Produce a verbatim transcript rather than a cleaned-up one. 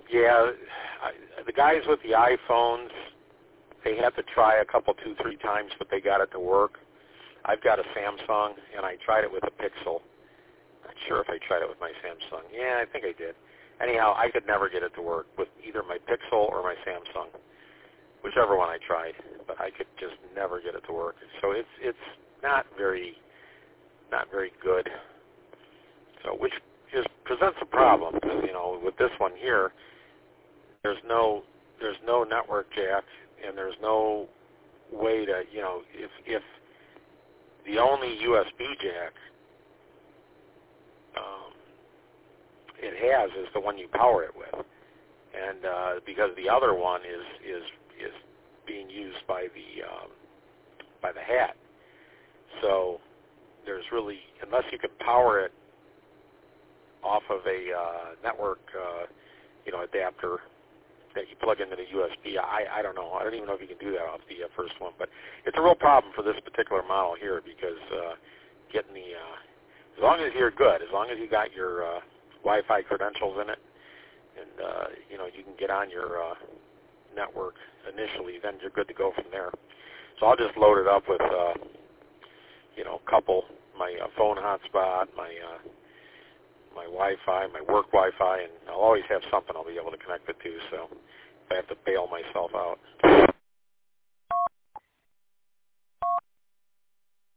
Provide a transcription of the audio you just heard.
Yeah, I, the guys with the iPhones, they had to try a couple, two, three times, but they got it to work. I've got a Samsung, and I tried it with a Pixel. Not sure if I tried it with my Samsung. Yeah, I think I did. Anyhow, I could never get it to work with either my Pixel or my Samsung, whichever one I tried. But I could just never get it to work. So it's it's not very not very good. So which is presents a problem because you know with this one here, there's no there's no network jack, and there's no way to you know if if the only U S B jack um, it has is the one you power it with, and uh, because the other one is is is being used by the um, by the hat, so there's really unless you can power it off of a uh, network uh, you know adapter that you plug into the U S B. I, I don't know. I don't even know if you can do that off the uh, first one, but it's a real problem for this particular model here because uh, getting the uh, as long as you're good, as long as you got your uh, Wi-Fi credentials in it, and uh, you know you can get on your uh, network initially, then you're good to go from there. So I'll just load it up with uh, you know a couple my uh, phone hotspot, my uh, my Wi-Fi, my work Wi-Fi, and I'll always have something I'll be able to connect it to. So if I have to bail myself out.